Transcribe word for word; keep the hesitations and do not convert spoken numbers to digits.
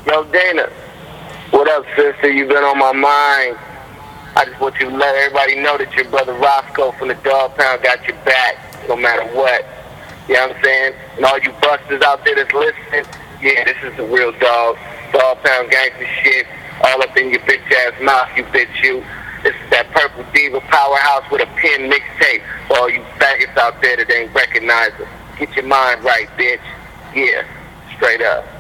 Yo, Dana, what up, sister? You been on my mind. I just want you to let everybody know that your brother Roscoe from the Dog Pound got your back, no matter what. You know what I'm saying? And all you busters out there that's listening, yeah, this is the real dog. Dog Pound gangster shit, all up in your bitch ass mouth, you bitch you. This is that Purple Diva powerhouse with a pen mixtape for all you faggots out there that ain't recognize it. Get your mind right, bitch. Yeah, straight up.